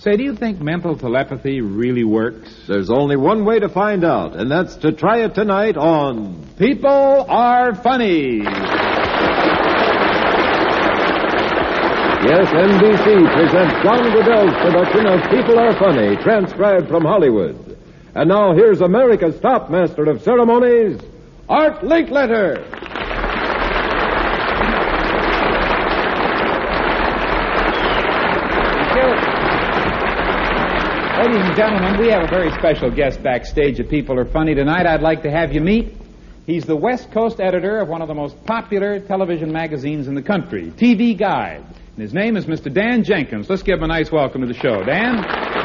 Say, do you think mental telepathy really works? There's only one way to find out, and that's to try it tonight on People Are Funny. Yes, NBC presents John Goodell's production of People Are Funny, transcribed from Hollywood. And now here's America's top master of ceremonies, Art Linkletter. Ladies and gentlemen, we have a very special guest backstage at People Are Funny tonight. I'd like to have you meet. He's the West Coast editor of one of the most popular television magazines in the country, TV Guide. And his name is Mr. Dan Jenkins. Let's give him a nice welcome to the show. Dan?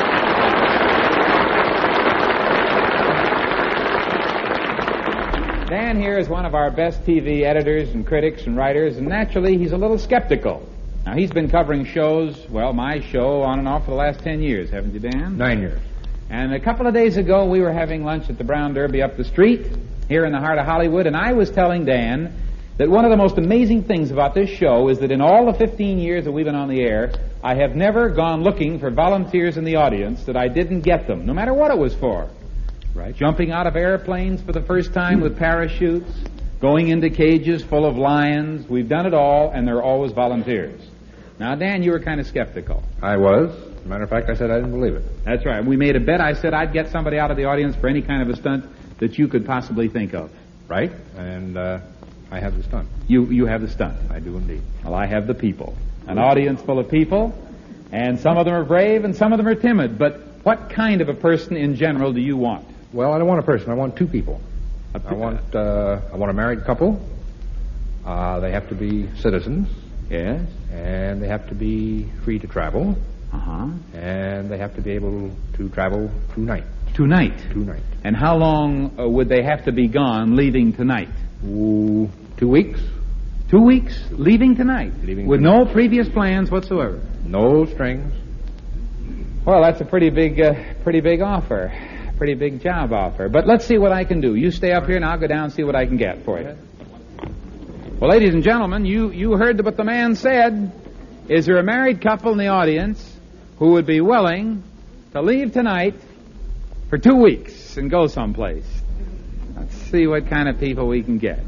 Dan here is one of our best TV editors and critics and writers, and naturally he's a little skeptical. Now, he's been covering shows, well, my show, on and off for the last 10 years, haven't you, Dan? 9 years. And a couple of days ago, we were having lunch at the Brown Derby up the street, here in the heart of Hollywood, and I was telling Dan that one of the most amazing things about this show is that in all the 15 years that we've been on the air, I have never gone looking for volunteers in the audience that I didn't get them, no matter what it was for. Right. Jumping out of airplanes for the first time with parachutes, going into cages full of lions. We've done it all, and they're always volunteers. Now, Dan, you were kind of skeptical. I was. As a matter of fact, I said I didn't believe it. That's right. We made a bet. I said I'd get somebody out of the audience for any kind of a stunt that you could possibly think of. Right? And I have the stunt. You have the stunt. I do indeed. Well, I have the people. An audience full of people, and some of them are brave and some of them are timid. But what kind of a person in general do you want? Well, I don't want a person. I want two people. I want a married couple. They have to be citizens. Yes. And they have to be free to travel. Uh-huh. And they have to be able to travel tonight. Tonight? Tonight. And how long would they have to be gone leaving tonight? 2 weeks. 2 weeks? Leaving tonight? Leaving with tonight. No previous plans whatsoever? No strings. Well, that's a pretty big offer. Pretty big job offer. But let's see what I can do. You stay up here and I'll go down and see what I can get for you. Well, ladies and gentlemen, you heard what the man said. Is there a married couple in the audience who would be willing to leave tonight for 2 weeks and go someplace? Let's see what kind of people we can get.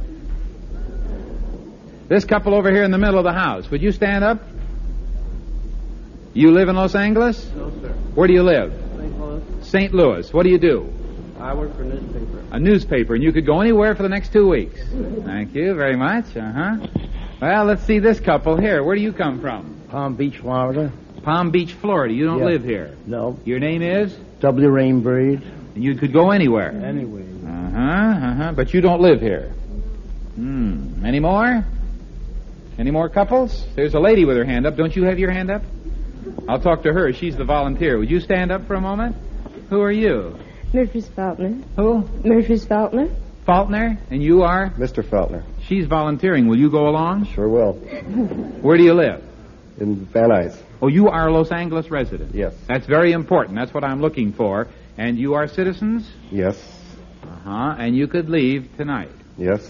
This couple over here in the middle of the house, would you stand up? You live in Los Angeles? No, sir. Where do you live? St. Louis. St. Louis. What do you do? I work for a newspaper. A newspaper, and you could go anywhere for the next 2 weeks. Thank you very much. Uh-huh. Well, let's see this couple here. Where do you come from? Palm Beach, Florida. Palm Beach, Florida. You don't Yeah. live here. No. Your name is? W. Rainbreed. And you could go anywhere. Anyway. But you don't live here. Any more? Any more couples? There's a lady with her hand up. Don't you have your hand up? I'll talk to her. She's the volunteer. Would you stand up for a moment? Who are you? Mrs. Faulkner. Who? Mrs. Faulkner. Faulkner? And you are? Mr. Feltner. She's volunteering. Will you go along? Sure will. Where do you live? In Van Nuys. Oh, you are a Los Angeles resident? Yes. That's very important. That's what I'm looking for. And you are citizens? Yes. Uh-huh. And you could leave tonight. Yes.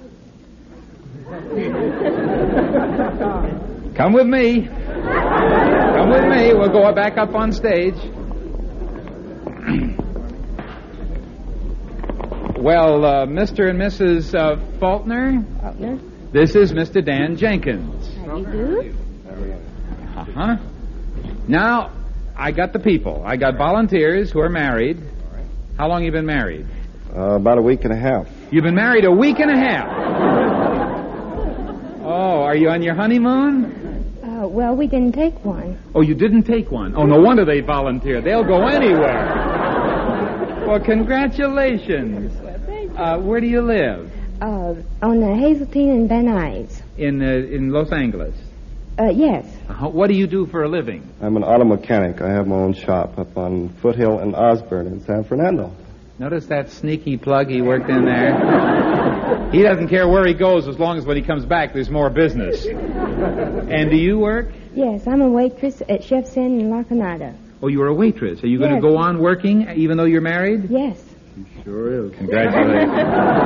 Come with me. Come with me. We'll go back up on stage. Well, Mr. and Mrs. Faulkner, Faulkner. this is Mr. Dan Jenkins. How do you do? Uh-huh. Now, I got the people. I got volunteers who are married. How long have you been married? About a week and a half. You've been married a week and a half. Oh, are you on your honeymoon? Well, we didn't take one. Oh, you didn't take one. Oh, no wonder they volunteer. They'll go anywhere. Well, congratulations. Where do you live? On Hazeltine and Van Nuys. In Los Angeles. Yes. What do you do for a living? I'm an auto mechanic. I have my own shop up on Foothill and Osborne in San Fernando. Notice that sneaky plug he worked in there? He doesn't care where he goes as long as when he comes back there's more business. And do you work? Yes, I'm a waitress at Chef's Inn in La Canada. Oh, you're a waitress. Are you going to Yes. go on working even though you're married? Yes. Sure is. Congratulations.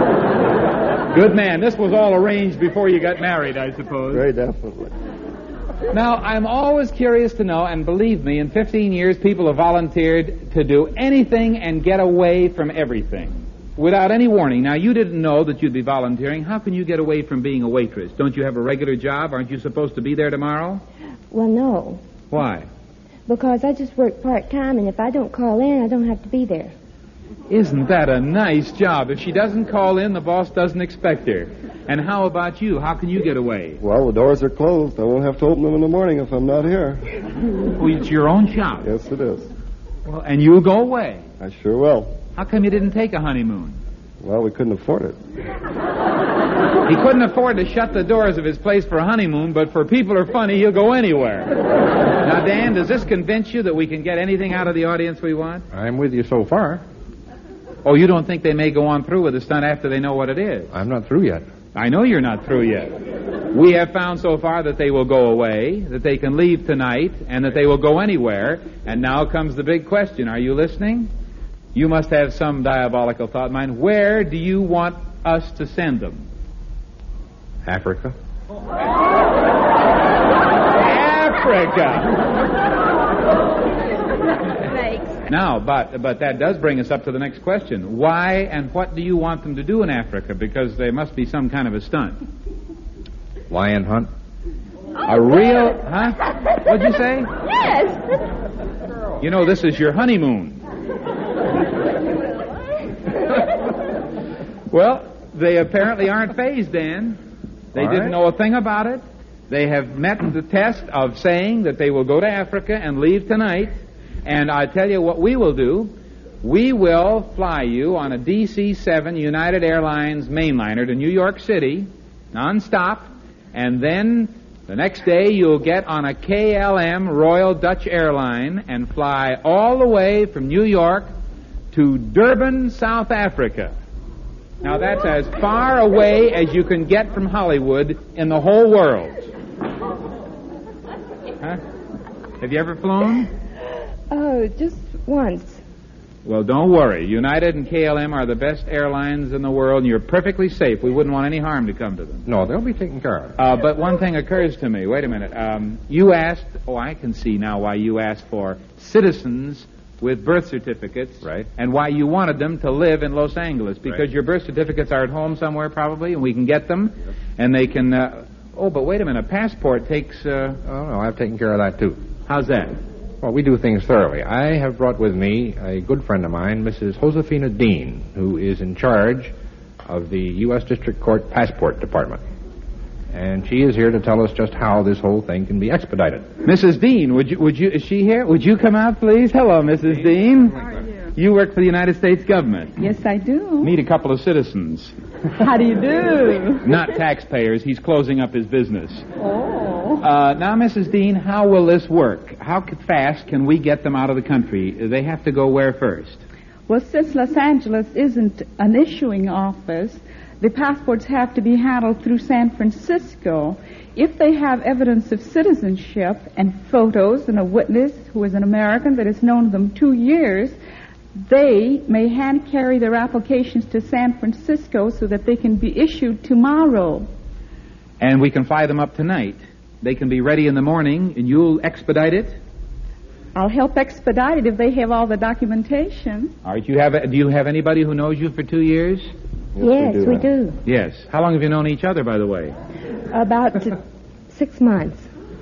Good man. This was all arranged before you got married, I suppose. Very definitely. Now, I'm always curious to know, and believe me, in 15 years, people have volunteered to do anything and get away from everything without any warning. Now, you didn't know that you'd be volunteering. How can you get away from being a waitress? Don't you have a regular job? Aren't you supposed to be there tomorrow? Well, no, Why? because I just work part-time, and if I don't call in, I don't have to be there. Isn't that a nice job? If she doesn't call in, the boss doesn't expect her. And how about you? How can you get away? Well, the doors are closed. I won't have to open them in the morning if I'm not here. Well, it's your own shop. Yes, it is. Well, and you'll go away. I sure will. How come you didn't take a honeymoon? Well, we couldn't afford it. He couldn't afford to shut the doors of his place for a honeymoon, but for people are funny, he'll go anywhere. Now, Dan, does this convince you that we can get anything out of the audience we want? I'm with you so far. Oh, you don't think they may go on through with the stunt after they know what it is? I'm not through yet. I know you're not through yet. We have found so far that they will go away, that they can leave tonight, and that they will go anywhere. And now comes the big question. Are you listening? You must have some diabolical thought in mind. Where do you want us to send them? Africa. Africa! Now, but that does bring us up to the next question. Why and what do you want them to do in Africa? Because there must be some kind of a stunt. Lion hunt. A real... Huh? What'd you say? Yes. You know, this is your honeymoon. Well, they apparently aren't phased, Dan. They All didn't right. know a thing about it. They have met the test of saying that they will go to Africa and leave tonight. And I tell you what we will do. We will fly you on a DC-7 United Airlines mainliner to New York City, nonstop, and then the next day you'll get on a KLM Royal Dutch Airline and fly all the way from New York to Durban, South Africa. Now that's as far away as you can get from Hollywood in the whole world. Huh? Have you ever flown? Oh, just once. Well, don't worry. United and KLM are the best airlines in the world, and you're perfectly safe. We wouldn't want any harm to come to them. No, they'll be taken care of. But one thing occurs to me. Wait a minute. You asked... Oh, I can see now why you asked for citizens with birth certificates. Right. And why you wanted them to live in Los Angeles. Because Right. your birth certificates are at home somewhere, probably, and we can get them. Yep. And they can... Oh, but wait a minute. A passport takes... Oh, no, I've taken care of that, too. How's that? Well, we do things thoroughly. I have brought with me a good friend of mine, Mrs. Josefina Dean, who is in charge of the U.S. District Court Passport Department. And she is here to tell us just how this whole thing can be expedited. Mrs. Dean, would you, is she here? Would you come out, please? Hello, Mrs. Dean. How are you? You work for the United States government. Yes, I do. Meet a couple of citizens. How do you do? Not taxpayers. He's closing up his business. Oh. Now, Mrs. Dean, how will this work? How fast can we get them out of the country? They have to go where first? Well, since Los Angeles isn't an issuing office, the passports have to be handled through San Francisco. If they have evidence of citizenship and photos and a witness who is an American that has known them 2 years, they may hand carry their applications to San Francisco so that they can be issued tomorrow. And we can fly them up tonight. They can be ready in the morning, and you'll expedite it? I'll help expedite it if they have all the documentation. All right. Do you have anybody who knows you for 2 years? Yes, we do. Yes. How long have you known each other, by the way? About 6 months.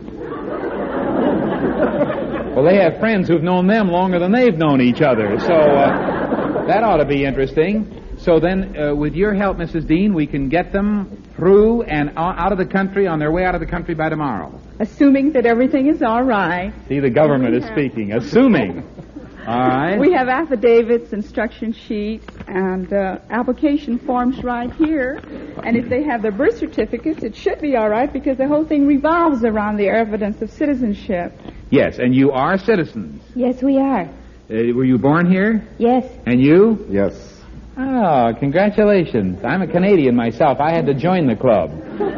Well, they have friends who've known them longer than they've known each other, so that ought to be interesting. So then, with your help, Mrs. Dean, we can get them through and out of the country, on their way out of the country by tomorrow. Assuming that everything is all right. See, the government is speaking. Assuming. All right. We have affidavits, instruction sheets, and application forms right here. And if they have their birth certificates, it should be all right because the whole thing revolves around the evidence of citizenship. Yes, and you are citizens. Yes, we are. Were you born here? Yes. And you? Yes. Oh, congratulations. I'm a Canadian myself. I had to join the club.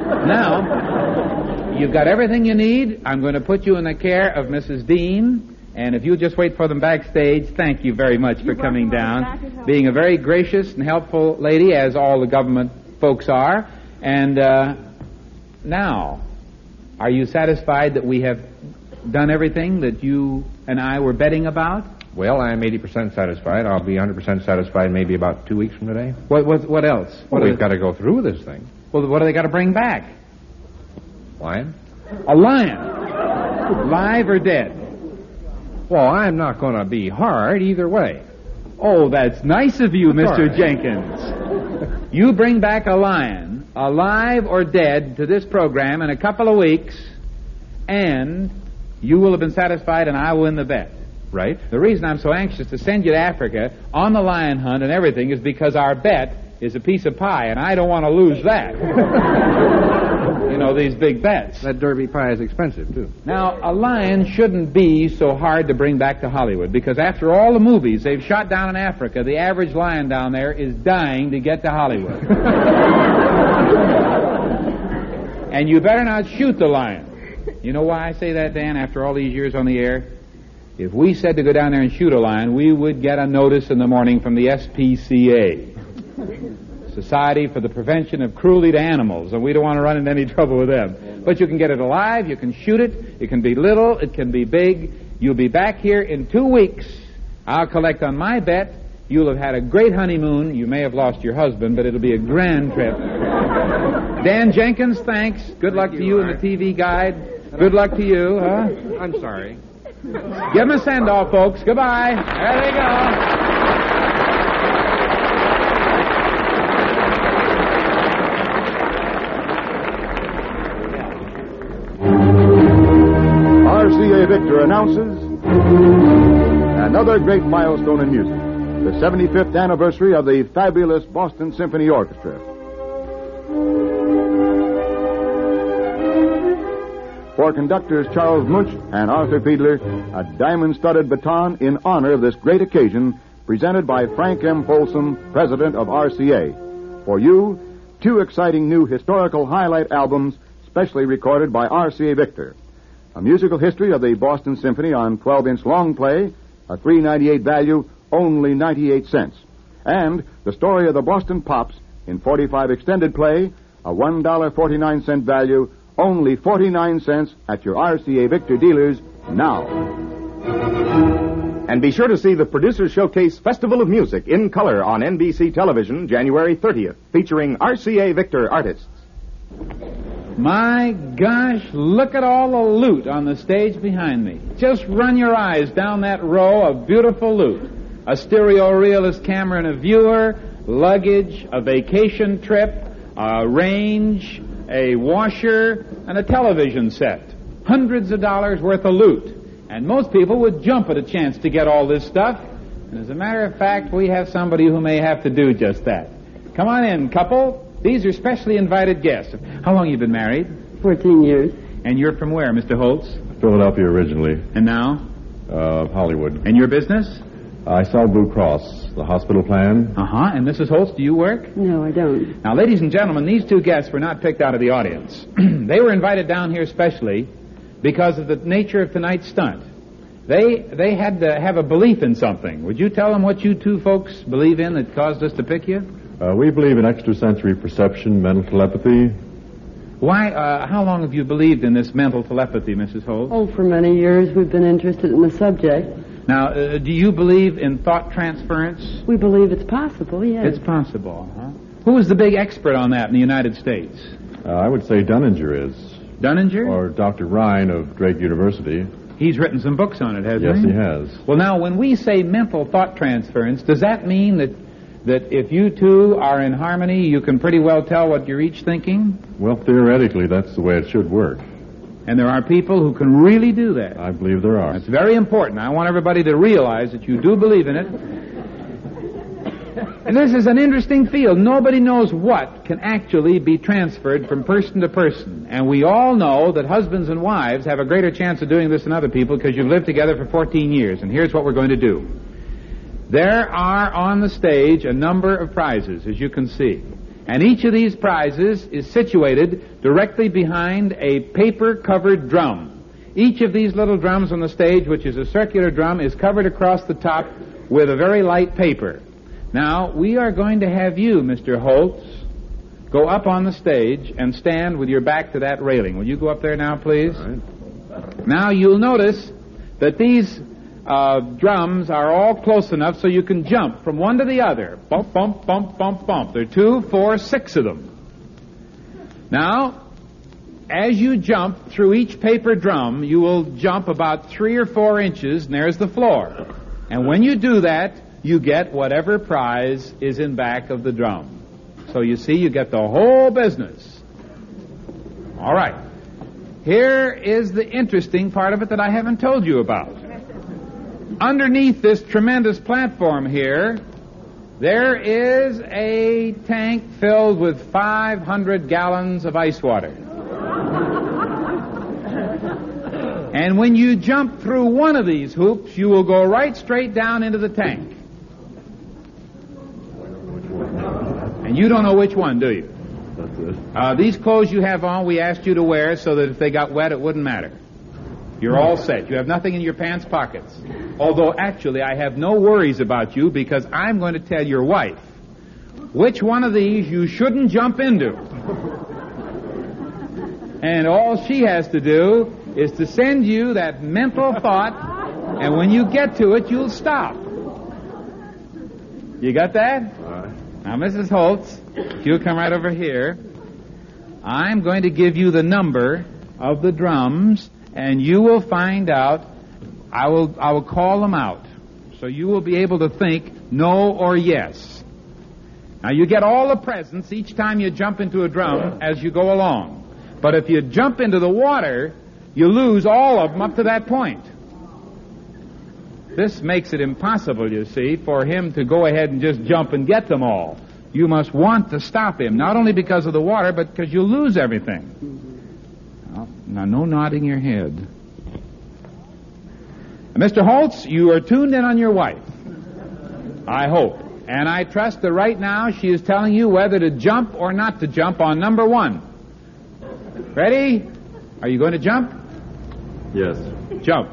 Now, you've got everything you need. I'm going to put you in the care of Mrs. Dean. And if you'll just wait for them backstage, thank you very much for coming down. Being a very gracious and helpful lady, as all the government folks are. And now, Are you satisfied that we have done everything that you and I were betting about? Well, I'm 80% satisfied. I'll be 100% satisfied maybe about 2 weeks from today. What else? Well, we've got to go through with this thing. Well, what do they got to bring back? Lion? A lion. Live or dead? Well, I'm not going to be hard either way. Oh, that's nice of you, That's Mr. all right. Jenkins. You bring back a lion, alive or dead, to this program in a couple of weeks, and you will have been satisfied and I will win the bet. Right? The reason I'm so anxious to send you to Africa on the lion hunt and everything is because our bet is a piece of pie, and I don't want to lose that. You know, these big bets. That Derby pie is expensive, too. Now, a lion shouldn't be so hard to bring back to Hollywood, because after all the movies they've shot down in Africa, the average lion down there is dying to get to Hollywood. And you better not shoot the lion. You know why I say that, Dan, after all these years on the air? If we said to go down there and shoot a lion, we would get a notice in the morning from the SPCA, Society for the Prevention of Cruelty to Animals, and we don't want to run into any trouble with them. But you can get it alive, you can shoot it, it can be little, it can be big. You'll be back here in 2 weeks. I'll collect on my bet. You'll have had a great honeymoon. You may have lost your husband, but it'll be a grand trip. Dan Jenkins, thanks. Good luck to you and the TV guide. Good luck to you, huh? I'm sorry. Give him a send-off, folks. Goodbye. There they go. RCA Victor announces another great milestone in music, the 75th anniversary of the fabulous Boston Symphony Orchestra. For conductors Charles Munch and Arthur Fiedler, a diamond-studded baton in honor of this great occasion, presented by Frank M. Folsom, president of RCA. For you, 2 exciting new historical highlight albums, specially recorded by RCA Victor. A musical history of the Boston Symphony on 12-inch long play, a $3.98 value, only 98 cents. And the story of the Boston Pops in 45 extended play, a $1.49 value, only 49 cents at your RCA Victor dealers now. And be sure to see the Producers Showcase Festival of Music in color on NBC television January 30th, featuring RCA Victor artists. My gosh, look at all the loot on the stage behind me. Just run your eyes down that row of beautiful loot. A stereo realist camera and a viewer, luggage, a vacation trip, a range, a washer, and a television set. Hundreds of dollars worth of loot. And most people would jump at a chance to get all this stuff. And as a matter of fact, we have somebody who may have to do just that. Come on in, couple. These are specially invited guests. How long have you been married? 14 years. And you're from where, Mr. Holtz? Philadelphia originally. And now? Hollywood. And your business? I sell Blue Cross, the hospital plan. Uh-huh. And Mrs. Holtz, do you work? No, I don't. Now, ladies and gentlemen, these 2 guests were not picked out of the audience. They were invited down here specially because of the nature of tonight's stunt. They had to have a belief in something. Would you tell them what you 2 folks believe in that caused us to pick you? We believe in extrasensory perception, mental telepathy. Why, how long have you believed in this mental telepathy, Mrs. Holtz? Oh, for many years we've been interested in the subject. Now, do you believe in thought transference? We believe it's possible, yes. It's possible, huh? Who is the big expert on that in the United States? I would say Dunninger is. Dunninger? Or Dr. Ryan of Drake University. He's written some books on it, hasn't he? Yes, he has. Well, now, when we say mental thought transference, does that mean that if you 2 are in harmony, you can pretty well tell what you're each thinking? Well, theoretically, that's the way it should work. And there are people who can really do that. I believe there are. That's very important. I want everybody to realize that you do believe in it. And this is an interesting field. Nobody knows what can actually be transferred from person to person. And we all know that husbands and wives have a greater chance of doing this than other people because you've lived together for 14 years. And here's what we're going to do. There are on the stage a number of prizes, as you can see. And each of these prizes is situated directly behind a paper-covered drum. Each of these little drums on the stage, which is a circular drum, is covered across the top with a very light paper. Now, we are going to have you, Mr. Holtz, go up on the stage and stand with your back to that railing. Will you go up there now, please? All right. Now, you'll notice that these drums are all close enough so you can jump from one to the other. Bump, bump, bump, bump, bump. There are 2, 4, 6 of them. Now, as you jump through each paper drum, you will jump about 3 or 4 inches, and there's the floor. And when you do that, you get whatever prize is in back of the drum. So you see, you get the whole business. All right. Here is the interesting part of it that I haven't told you about. Underneath this tremendous platform here, there is a tank filled with 500 gallons of ice water. And when you jump through one of these hoops, you will go right straight down into the tank. And you don't know which one, do you? That's it. These clothes you have on, we asked you to wear so that if they got wet, it wouldn't matter. You're all set. You have nothing in your pants pockets. Although, actually, I have no worries about you because I'm going to tell your wife which one of these you shouldn't jump into. And all she has to do is to send you that mental thought, and when you get to it, you'll stop. You got that? All right. Now, Mrs. Holtz, if you'll come right over here, I'm going to give you the number of the drums, and you will find out. I will call them out, so you will be able to think no or yes. Now, you get all the presents each time you jump into a drum as you go along. But if you jump into the water, you lose all of them up to that point. This makes it impossible, you see, for him to go ahead and just jump and get them all. You must want to stop him, not only because of the water, but because you'll lose everything. Now, no nodding your head. Mr. Holtz, you are tuned in on your wife, I hope. And I trust that right now she is telling you whether to jump or not to jump on number 1. Ready? Are you going to jump? Yes. Jump.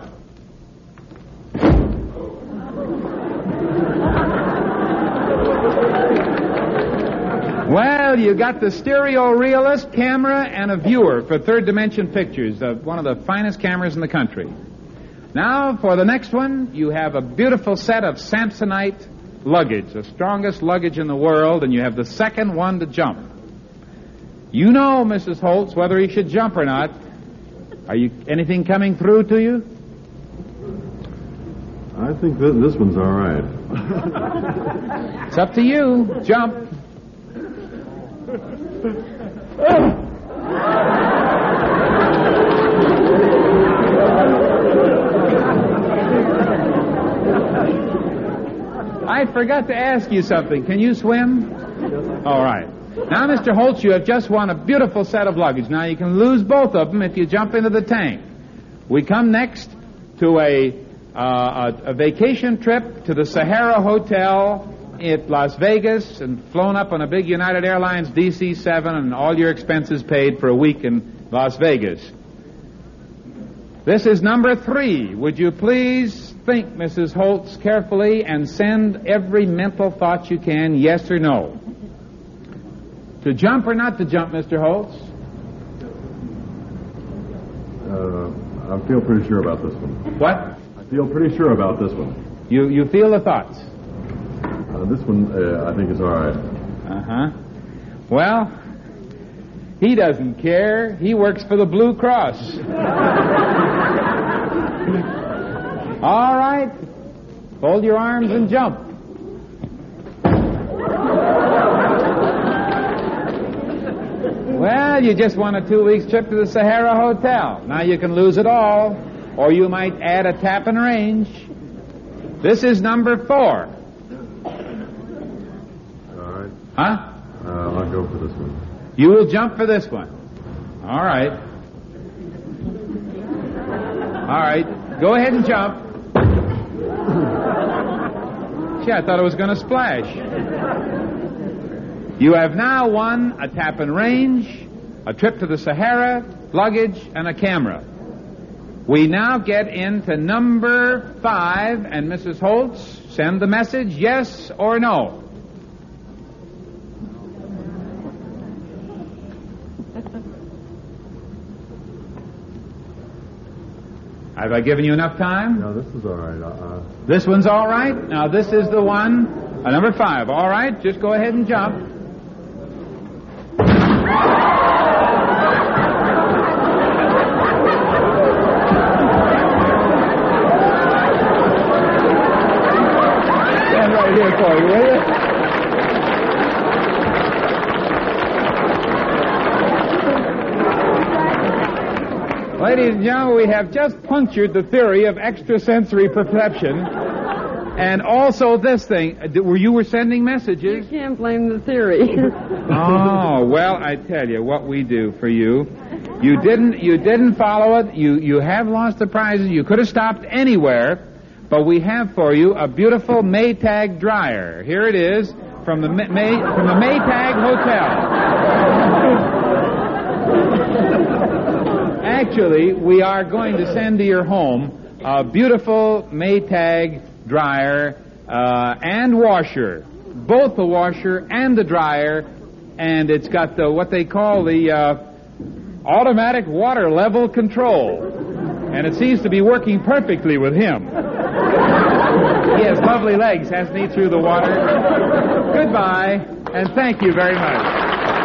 Well, you got the stereo realist camera and a viewer for Third Dimension Pictures, one of the finest cameras in the country. Now, for the next one, you have a beautiful set of Samsonite luggage, the strongest luggage in the world, and you have the second one to jump. You know, Mrs. Holtz, whether he should jump or not. Are you anything coming through to you? I think this one's all right. It's up to you. Jump. I forgot to ask you something. Can you swim? All right. Now, Mr. Holtz, you have just won a beautiful set of luggage. Now, you can lose both of them if you jump into the tank. We come next to a vacation trip to the Sahara Hotel at Las Vegas and flown up on a big United Airlines DC-7 and all your expenses paid for a week in Las Vegas. This is number 3. Would you please think, Mrs. Holtz, carefully and send every mental thought you can, yes or no. To jump or not to jump, Mr. Holtz? I feel pretty sure about this one. What? I feel pretty sure about this one. You feel the thoughts? This one, I think, is all right. Uh-huh. Well, he doesn't care. He works for the Blue Cross. All right. Fold your arms and jump. Well, you just won a 2-week trip to the Sahara Hotel. Now you can lose it all, or you might add a tap and range. This is number 4. All right. Huh? I'll go for this one. You will jump for this one. All right. All right. Go ahead and jump. Gee, I thought it was going to splash. You have now won a tap and range, a trip to the Sahara, luggage, and a camera. We now get into number 5, and Mrs. Holtz, send the message, yes or no. Have I given you enough time? No, this is all right. This one's all right? Now, this is the one, number 5. All right, just go ahead and jump. Stand right here for you, will you? Ladies and gentlemen, we have just punctured the theory of extrasensory perception. And also this thing, you were sending messages? You can't blame the theory. Oh, well, I tell you what we do for you. You didn't follow it. You have lost the prizes. You could have stopped anywhere, but we have for you a beautiful Maytag dryer. Here it is from the Maytag Hotel. Actually, we are going to send to your home a beautiful Maytag dryer and washer, both the washer and the dryer, and it's got what they call the automatic water level control, and it seems to be working perfectly with him. He has lovely legs, hasn't he, through the water? Goodbye, and thank you very much.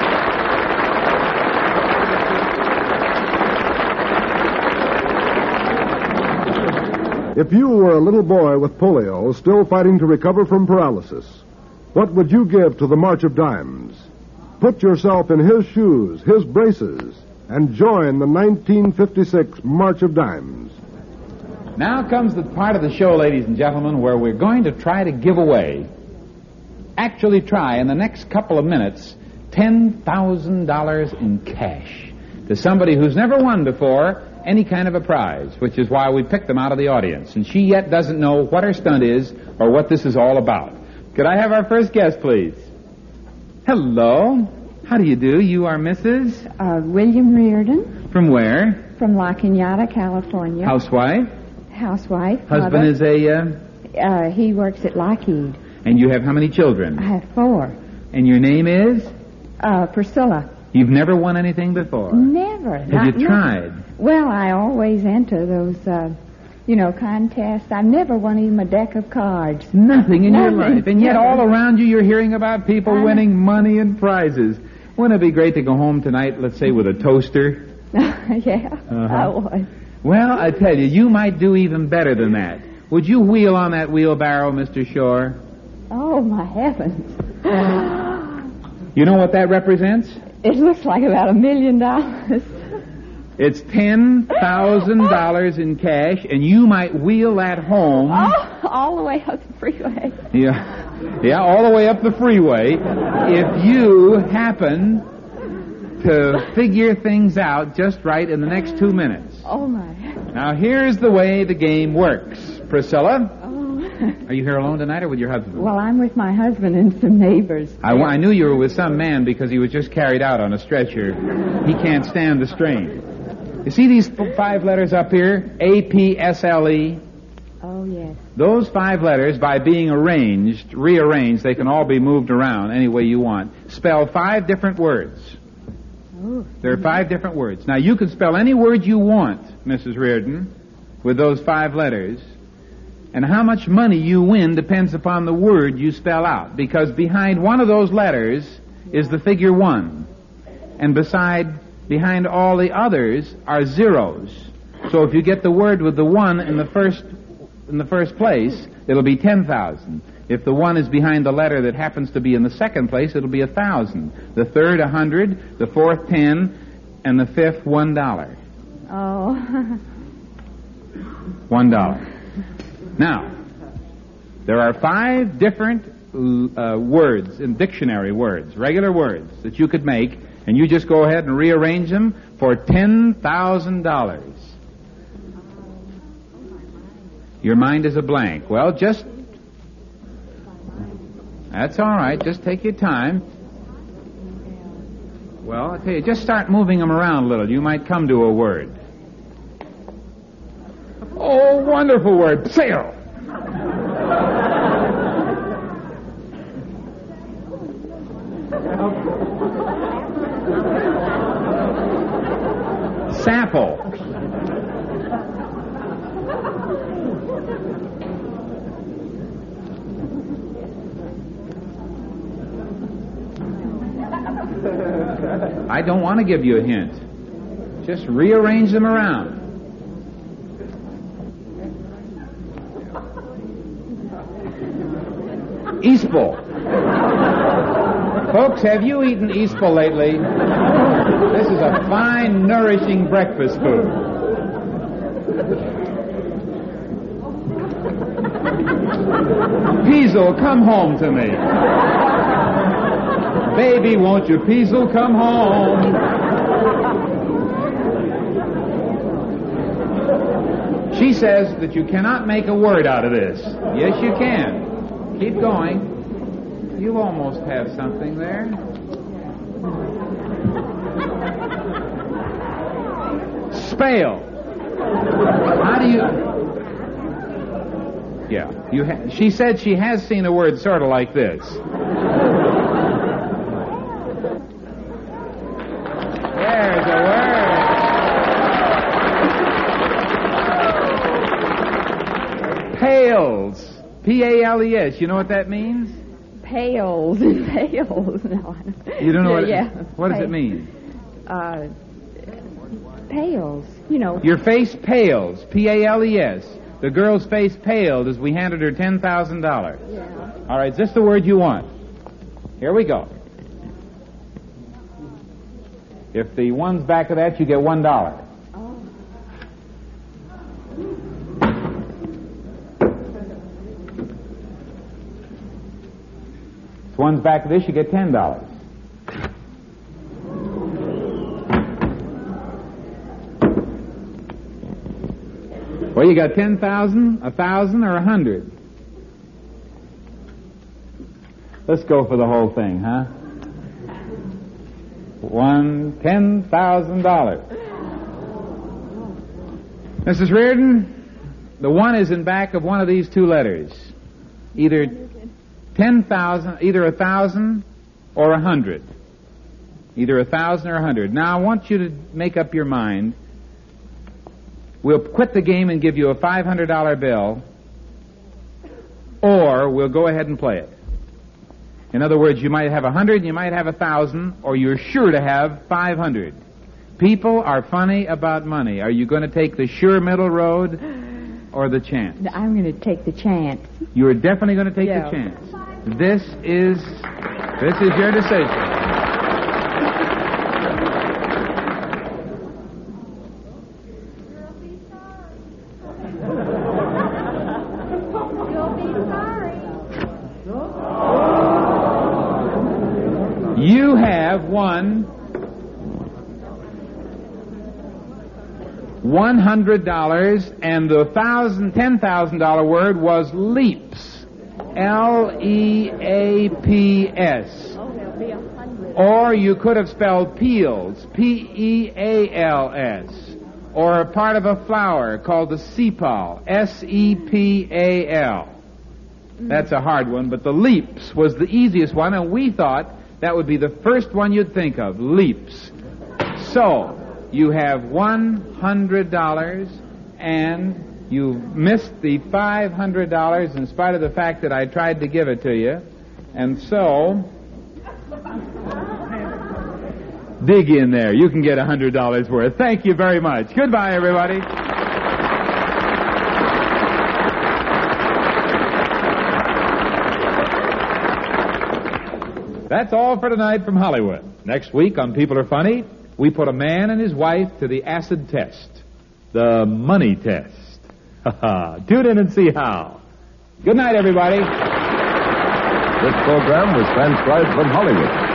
If you were a little boy with polio, still fighting to recover from paralysis, what would you give to the March of Dimes? Put yourself in his shoes, his braces, and join the 1956 March of Dimes. Now comes the part of the show, ladies and gentlemen, where we're going to try to give away, actually try in the next couple of minutes, $10,000 in cash to somebody who's never won before any kind of a prize, which is why we picked them out of the audience. And she yet doesn't know what her stunt is or what this is all about. Could I have our first guest, please? Hello. How do you do? You are Mrs.? William Reardon. From where? From La Cañada, California. Housewife? Housewife. Husband mother. is a... he works at Lockheed. And you have how many children? I have 4. And your name is? Priscilla. You've never won anything before? Never. Have you tried? Well, I always enter those, contests. I've never won even a deck of cards. Nothing in your life. And yet all around you you're hearing about people winning money and prizes. Wouldn't it be great to go home tonight, let's say, with a toaster? Yeah, I would. Well, I tell you, you might do even better than that. Would you wheel on that wheelbarrow, Mr. Shore? Oh, my heavens. You know what that represents? It looks like about $1 million. It's $10,000 in cash, and you might wheel that home. Oh, all the way up the freeway. Yeah, all the way up the freeway. If you happen to figure things out just right in the next 2 minutes. Oh, my. Now, here's the way the game works. Priscilla? Oh. Are you here alone tonight or with your husband? Well, I'm with my husband and some neighbors. I knew you were with some man because he was just carried out on a stretcher. He can't stand the strain. You see these 5 letters up here? A-P-S-L-E? Oh, yes. Those 5 letters, by being rearranged, they can all be moved around any way you want, spell 5 different words. Oh. There are 5 different words. Now, you can spell any word you want, Mrs. Reardon, with those 5 letters. And how much money you win depends upon the word you spell out. Because behind one of those letters is the figure 1. And behind all the others are zeros. So if you get the word with the 1 in the first place, it'll be 10,000. If the 1 is behind the letter that happens to be in the second place, it'll be 1,000. The third, 100. The fourth, 10. And the fifth, $1. Oh. $1. Now, there are 5 different words, in dictionary words, regular words, that you could make, and you just go ahead and rearrange them for $10,000. Your mind is a blank. Well, that's all right. Just take your time. Well, I tell you, just start moving them around a little. You might come to a word. Oh, wonderful word. Sail. Sample. I don't want to give you a hint. Just rearrange them around. Eastbowl. Folks, have you eaten Eastbowl lately? This is a fine, nourishing breakfast food. Peasel, come home to me. Baby, won't you, Peasel, come home? She says that you cannot make a word out of this. Yes, you can. Keep going. You almost have something there. Spale. How do you... Yeah. She said she has seen a word sort of like this. There's a word. Pails. P-A-L-E-S. You know what that means? Pails and pails. No, you don't know what? Yeah. What does it mean? Pails. You know. Your face pales. P-A-L-E-S. The girl's face paled as we handed her $10,000. Yeah. All right. Is this the word you want? Here we go. If the one's back of that, you get $1. One's back of this, you get $10. Well, you got 10,000, 1,000, or 100. Let's go for the whole thing, huh? $10,000. Mrs. Reardon, the one is in back of one of these two letters. Either 10,000, either 1,000 or 100. Either 1,000 or 100. Now, I want you to make up your mind. We'll quit the game and give you a $500 bill, or we'll go ahead and play it. In other words, you might have 100, you might have 1,000, or you're sure to have 500. People are funny about money. Are you going to take the sure middle road or the chance? I'm going to take the chance. You're definitely going to take the chance. This is your decision. You have won $100, and the $10,000 word was leaps. L-E-A-P-S. Or you could have spelled peels. P-E-A-L-S. Or a part of a flower called the sepal. S-E-P-A-L. That's a hard one, but the leaps was the easiest one, and we thought that would be the first one you'd think of, leaps. So, you have $100, and you've missed the $500 in spite of the fact that I tried to give it to you. And so, dig in there. You can get $100 worth. Thank you very much. Goodbye, everybody. That's all for tonight from Hollywood. Next week on People Are Funny, we put a man and his wife to the acid test. The money test. Tune in and see how. Good night, everybody. This program was transcribed from Hollywood.